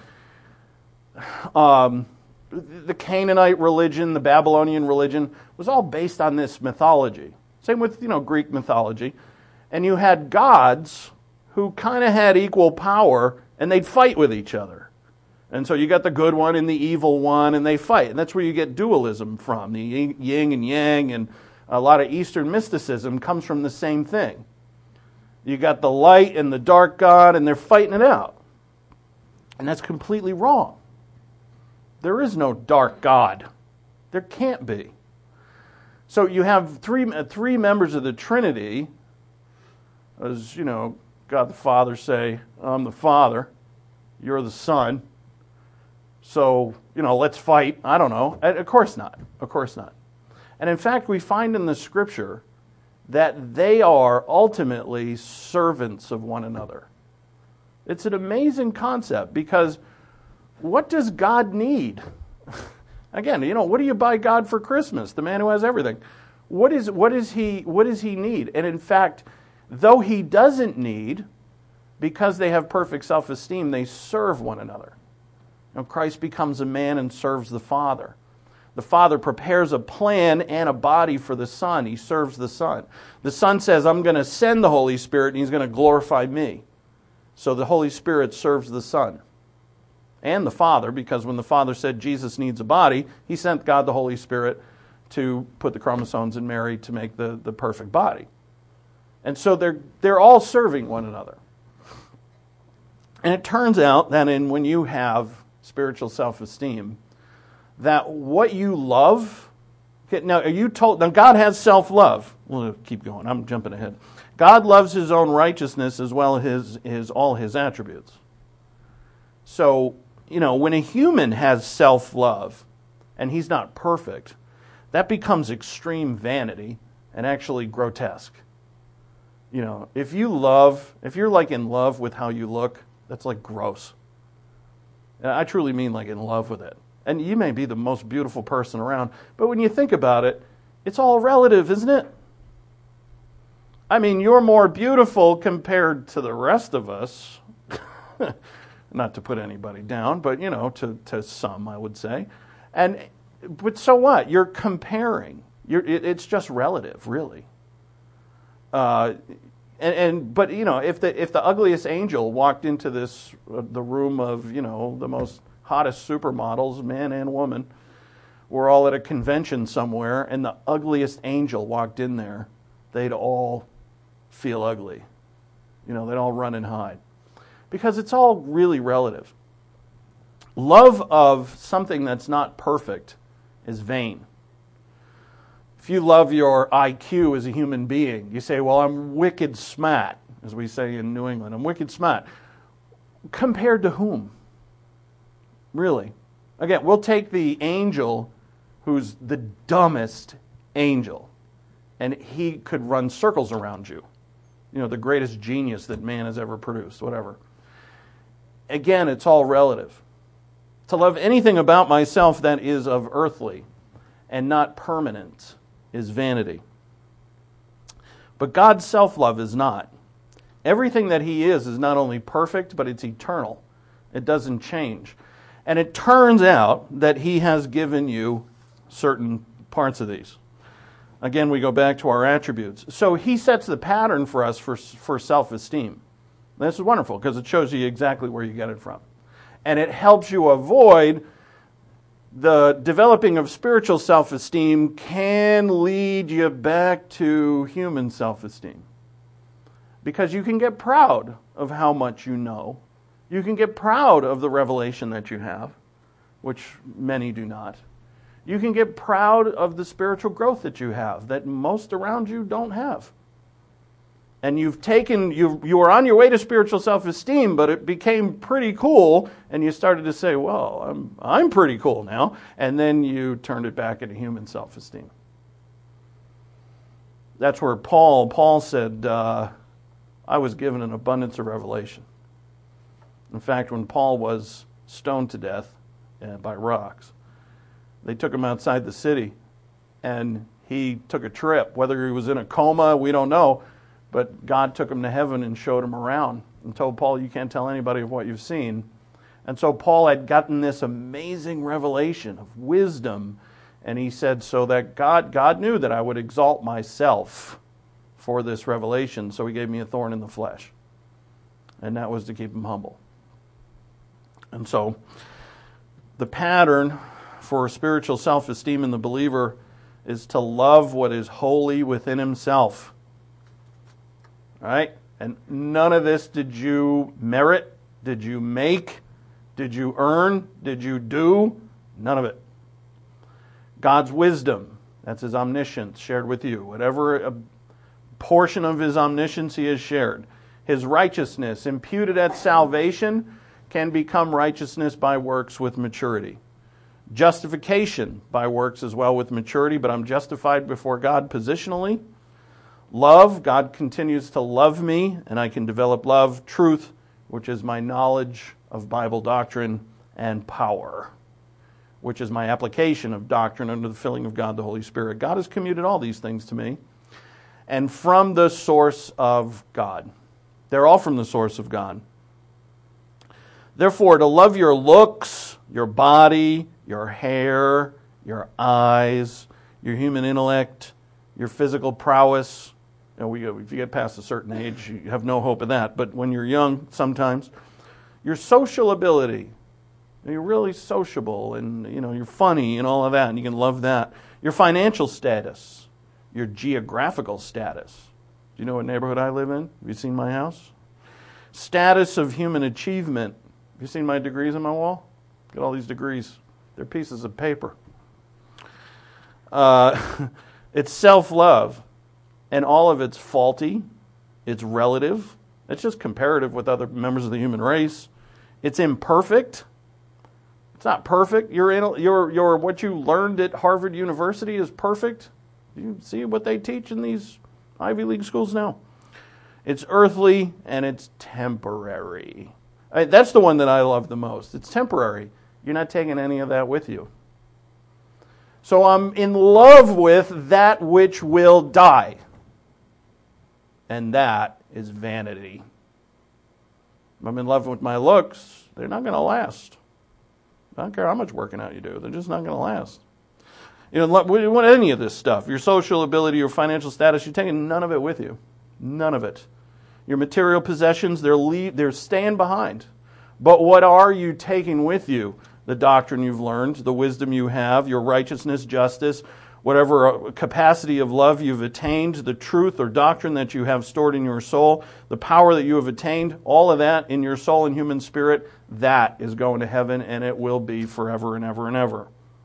Speaker 1: the Canaanite religion, the Babylonian religion, was all based on this mythology. Same with, Greek mythology. And you had gods who kind of had equal power, and they'd fight with each other. And so you got the good one and the evil one, and they fight. And that's where you get dualism from. The yin and yang, and a lot of Eastern mysticism comes from the same thing. You got the light and the dark God, and they're fighting it out. And that's completely wrong. There is no dark God. There can't be. So you have three members of the Trinity. As God the Father say, I'm the Father, you're the Son. So, let's fight. I don't know. Of course not. Of course not. And in fact, we find in the Scripture that they are ultimately servants of one another. It's an amazing concept because what does God need? Again, what do you buy God for Christmas? The man who has everything. What does he need? And in fact, though he doesn't need, because they have perfect self-esteem, they serve one another. Christ becomes a man and serves the Father. The Father prepares a plan and a body for the Son. He serves the Son. The Son says, I'm going to send the Holy Spirit and he's going to glorify me. So the Holy Spirit serves the Son and the Father, because when the Father said Jesus needs a body, he sent God the Holy Spirit to put the chromosomes in Mary to make the perfect body. And so they're all serving one another. And it turns out that when you have spiritual self-esteem, that what you love, now God has self-love. We'll keep going. I'm jumping ahead. God loves his own righteousness as well as all his attributes. So, when a human has self-love and he's not perfect, that becomes extreme vanity and actually grotesque. If you're like in love with how you look, that's like gross. I truly mean like in love with it. And you may be the most beautiful person around, but when you think about it, it's all relative, isn't it? I mean, you're more beautiful compared to the rest of us. Not to put anybody down, but, to some, I would say. But so what? You're comparing. It's just relative, really. But if the ugliest angel walked into the room of the most hottest supermodels, man and woman, we're all at a convention somewhere, and the ugliest angel walked in there, they'd all feel ugly. They'd all run and hide, because it's all really relative. Love of something that's not perfect is vain. If you love your IQ as a human being, you say, well, I'm wicked smart, as we say in New England. I'm wicked smart. Compared to whom? Really? Again, we'll take the angel who's the dumbest angel, and he could run circles around you. The greatest genius that man has ever produced, whatever. Again, it's all relative. To love anything about myself that is of earthly and not permanent is vanity. But God's self-love is not. Everything that he is not only perfect, but it's eternal. It doesn't change. And it turns out that he has given you certain parts of these. Again, we go back to our attributes. So he sets the pattern for us for self-esteem. This is wonderful because it shows you exactly where you get it from. And it helps you avoid the developing of spiritual self-esteem can lead you back to human self-esteem. Because you can get proud of how much you know. You can get proud of the revelation that you have, which many do not. You can get proud of the spiritual growth that you have, that most around you don't have. And you were on your way to spiritual self-esteem, but it became pretty cool, and you started to say, well, I'm pretty cool now. And then you turned it back into human self-esteem. That's where Paul said, I was given an abundance of revelation. In fact, when Paul was stoned to death by rocks, they took him outside the city, and he took a trip. Whether he was in a coma, we don't know, but God took him to heaven and showed him around and told Paul, you can't tell anybody of what you've seen. And so Paul had gotten this amazing revelation of wisdom, and he said, so that God knew that I would exalt myself for this revelation, so he gave me a thorn in the flesh. And that was to keep him humble. And so the pattern for spiritual self-esteem in the believer is to love what is holy within himself. All right? And none of this did you merit, did you make, did you earn, did you do? None of it. God's wisdom, that's his omniscience shared with you. Whatever a portion of his omniscience he has shared. His righteousness imputed at salvation can become righteousness by works with maturity. Justification by works as well with maturity, but I'm justified before God positionally. Love, God continues to love me, and I can develop love. Truth, which is my knowledge of Bible doctrine, and power, which is my application of doctrine under the filling of God the Holy Spirit. God has commuted all these things to me, and from the source of God. They're all from the source of God. Therefore, to love your looks, your body, your hair, your eyes, your human intellect, your physical prowess. If you get past a certain age, you have no hope of that. But when you're young, sometimes. Your social ability. You're really sociable and you're funny and all of that, and you can love that. Your financial status. Your geographical status. Do you know what neighborhood I live in? Have you seen my house? Status of human achievement. Have you seen my degrees on my wall? Got all these degrees. They're pieces of paper. It's self-love. And all of it's faulty. It's relative. It's just comparative with other members of the human race. It's imperfect. It's not perfect. Your what you learned at Harvard University is perfect. You see what they teach in these Ivy League schools now? It's earthly and it's temporary. That's the one that I love the most. It's temporary. You're not taking any of that with you. So I'm in love with that which will die. And that is vanity. If I'm in love with my looks, they're not going to last. I don't care how much working out you do. They're just not going to last. You want any of this stuff. Your social ability, your financial status, you're taking none of it with you. None of it. Your material possessions, they're staying behind. But what are you taking with you? The doctrine you've learned, the wisdom you have, your righteousness, justice, whatever capacity of love you've attained, the truth or doctrine that you have stored in your soul, the power that you have attained, all of that in your soul and human spirit, that is going to heaven, and it will be forever and ever and ever.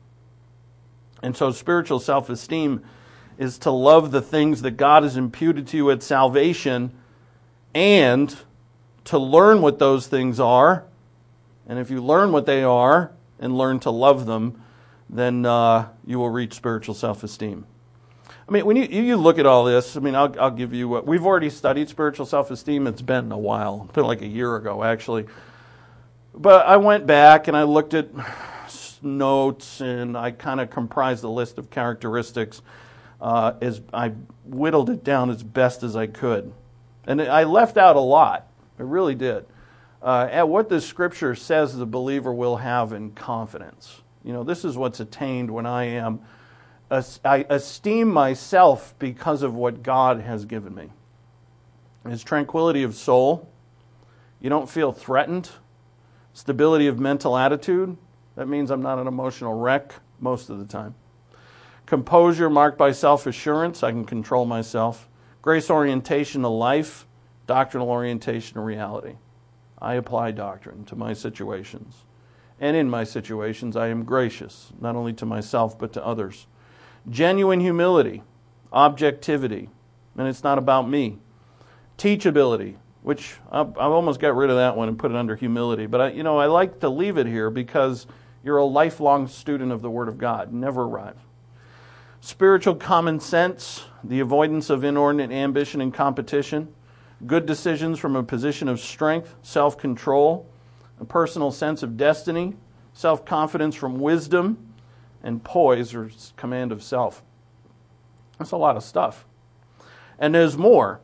Speaker 1: And so spiritual self-esteem is to love the things that God has imputed to you at salvation and to learn what those things are. And if you learn what they are and learn to love them, then you will reach spiritual self-esteem. I mean, when you look at all this, I'll give you what we've already studied spiritual self-esteem. It's been a while. It's been like a year ago, actually. But I went back and I looked at notes and I kind of comprised a list of characteristics as I whittled it down as best as I could. And I left out a lot. I really did. At what the Scripture says the believer will have in confidence. This is what's attained when I am I esteem myself because of what God has given me. It's tranquility of soul. You don't feel threatened. Stability of mental attitude. That means I'm not an emotional wreck most of the time. Composure marked by self-assurance. I can control myself. Grace orientation to life. Doctrinal orientation to reality. I apply doctrine to my situations. And in my situations, I am gracious, not only to myself, but to others. Genuine humility, objectivity, and it's not about me. Teachability, which I've almost got rid of that one and put it under humility. But I like to leave it here because you're a lifelong student of the Word of God. Never arrive. Spiritual common sense, the avoidance of inordinate ambition and competition. Good decisions from a position of strength, self-control, a personal sense of destiny, self-confidence from wisdom, and poise or command of self. That's a lot of stuff. And there's more.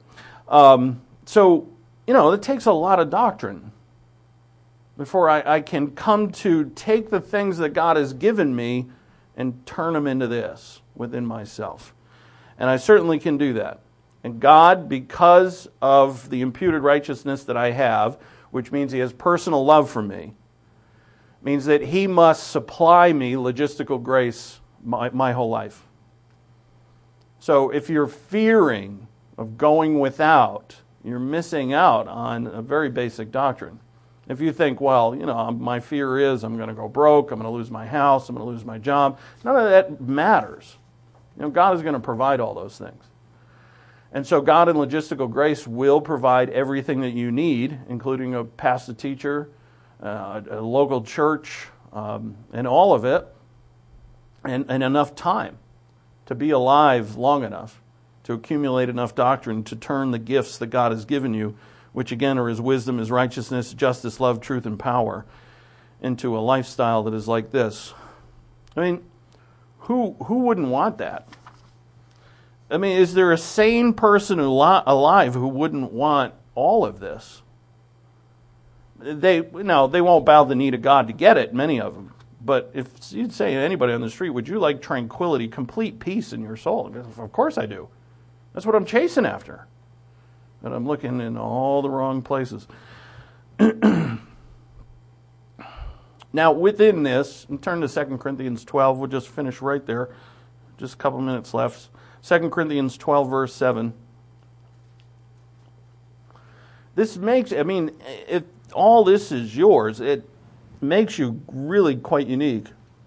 Speaker 1: It takes a lot of doctrine before I can come to take the things that God has given me and turn them into this within myself. And I certainly can do that. And God, because of the imputed righteousness that I have, which means He has personal love for me, means that He must supply me logistical grace my whole life. So if you're fearing of going without, you're missing out on a very basic doctrine. If you think, my fear is I'm going to go broke, I'm going to lose my house, I'm going to lose my job, none of that matters. God is going to provide all those things. And so God in logistical grace will provide everything that you need, including a pastor teacher, a local church, and all of it, and enough time to be alive long enough to accumulate enough doctrine to turn the gifts that God has given you, which again are His wisdom, His righteousness, justice, love, truth, and power, into a lifestyle that is like this. I mean, who wouldn't want that? I mean, is there a sane person alive who wouldn't want all of this? They won't bow the knee to God to get it, many of them. But if you'd say to anybody on the street, would you like tranquility, complete peace in your soul? Of course I do. That's what I'm chasing after. But I'm looking in all the wrong places. Now, within this, and turn to 2 Corinthians 12. We'll just finish right there. Just a couple minutes left. 2 Corinthians 12, verse 7. This makes, if all this is yours, it makes you really quite unique.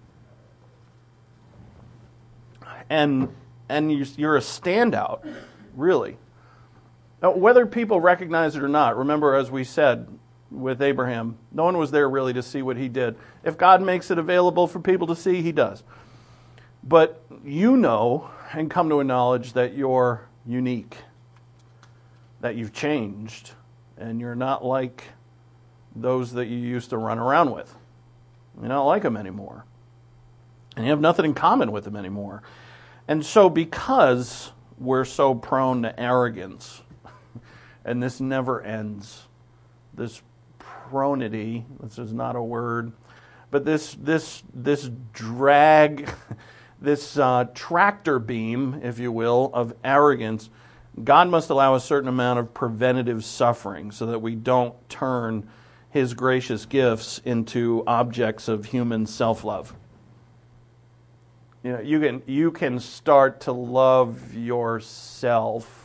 Speaker 1: And you're a standout, really. Now, whether people recognize it or not, remember, as we said with Abraham, no one was there really to see what he did. If God makes it available for people to see, He does. But you know and come to a knowledge that you're unique, that you've changed, and you're not like those that you used to run around with. You're not like them anymore. And you have nothing in common with them anymore. And so because we're so prone to arrogance, and this never ends, this pronity, this is not a word, but this drag, this tractor beam, if you will, of arrogance, God must allow a certain amount of preventative suffering so that we don't turn His gracious gifts into objects of human self-love. You can start to love yourself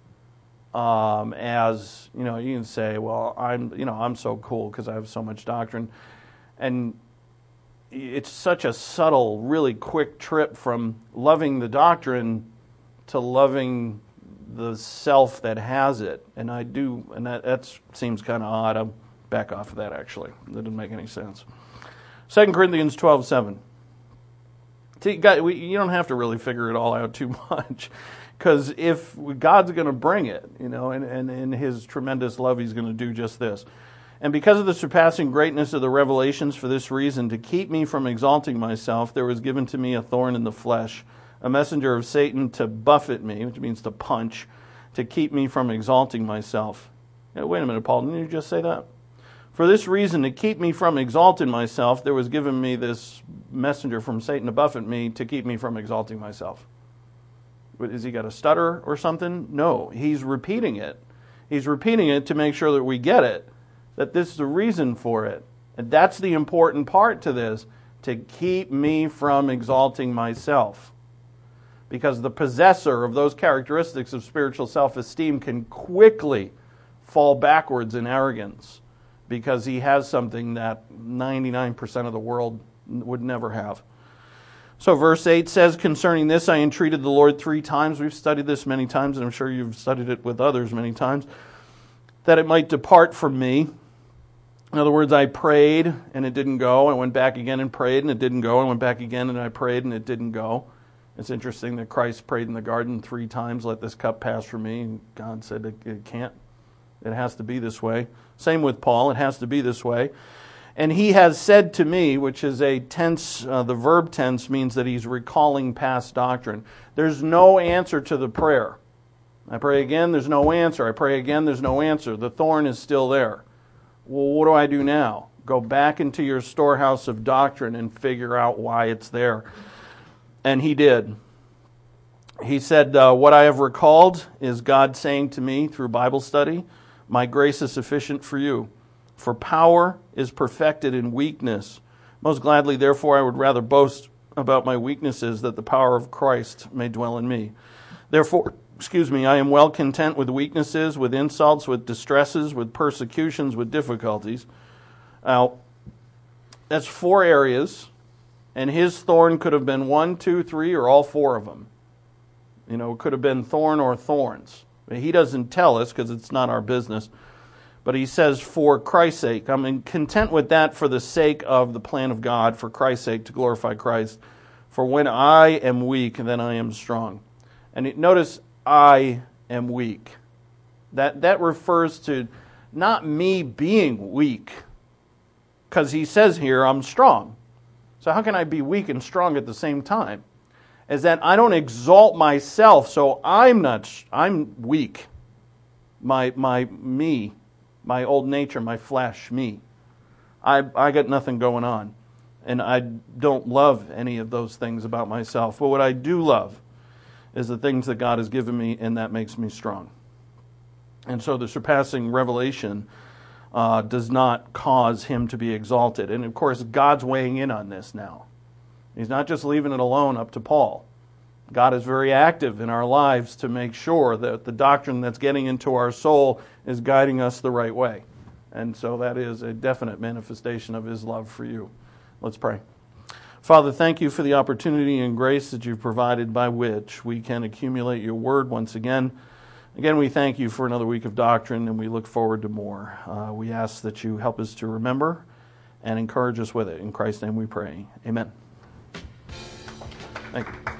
Speaker 1: as you can say, well, I'm so cool because I have so much doctrine, and it's such a subtle, really quick trip from loving the doctrine to loving the self that has it. And that seems kind of odd. I'll back off of that, actually. That didn't make any sense. 2 Corinthians 12:7. See, God, you don't have to really figure it all out too much, because if God's going to bring it, and in His tremendous love, He's going to do just this. And because of the surpassing greatness of the revelations, for this reason, to keep me from exalting myself, there was given to me a thorn in the flesh, a messenger of Satan to buffet me, which means to punch, to keep me from exalting myself. Wait a minute, Paul, didn't you just say that? For this reason, to keep me from exalting myself, there was given me this messenger from Satan to buffet me to keep me from exalting myself. Has he got a stutter or something? No, he's repeating it. He's repeating it to make sure that we get it, that this is the reason for it. And that's the important part to this, to keep me from exalting myself. Because the possessor of those characteristics of spiritual self-esteem can quickly fall backwards in arrogance, because he has something that 99% of the world would never have. So verse 8 says, concerning this I entreated the Lord 3 times. We've studied this many times, and I'm sure you've studied it with others many times, that it might depart from me. In other words, I prayed and it didn't go. I went back again and prayed and it didn't go. I went back again and I prayed and it didn't go. It's interesting that Christ prayed in the garden 3 times, let this cup pass from me. And God said it can't. It has to be this way. Same with Paul. It has to be this way. And he has said to me, which is a tense, the verb tense means that he's recalling past doctrine. There's no answer to the prayer. I pray again, there's no answer. I pray again, there's no answer. The thorn is still there. Well, what do I do now? Go back into your storehouse of doctrine and figure out why it's there. And he did. He said, what I have recalled is God saying to me through Bible study, my grace is sufficient for you. For power is perfected in weakness. Most gladly, therefore, I would rather boast about my weaknesses, that the power of Christ may dwell in me. Therefore, I am well content with weaknesses, with insults, with distresses, with persecutions, with difficulties. Now, that's 4 areas, and his thorn could have been 1, 2, 3, or all 4 of them. You know, it could have been thorn or thorns. He doesn't tell us because it's not our business. But he says, for Christ's sake. I'm content with that for the sake of the plan of God, for Christ's sake, to glorify Christ. For when I am weak, then I am strong. And notice, I am weak. That refers to not me being weak. Because he says here, I'm strong. So how can I be weak and strong at the same time? Is that I don't exalt myself, so I'm weak. Me, my old nature, my flesh, me. I got nothing going on. And I don't love any of those things about myself. But what I do love is the things that God has given me, and that makes me strong. And so the surpassing revelation does not cause him to be exalted. And of course, God's weighing in on this now. He's not just leaving it alone up to Paul. God is very active in our lives to make sure that the doctrine that's getting into our soul is guiding us the right way. And so that is a definite manifestation of his love for you. Let's pray. Father, thank you for the opportunity and grace that you've provided by which we can accumulate your word once again. Again, we thank you for another week of doctrine, and we look forward to more. We ask that you help us to remember and encourage us with it. In Christ's name we pray. Amen. Thank you.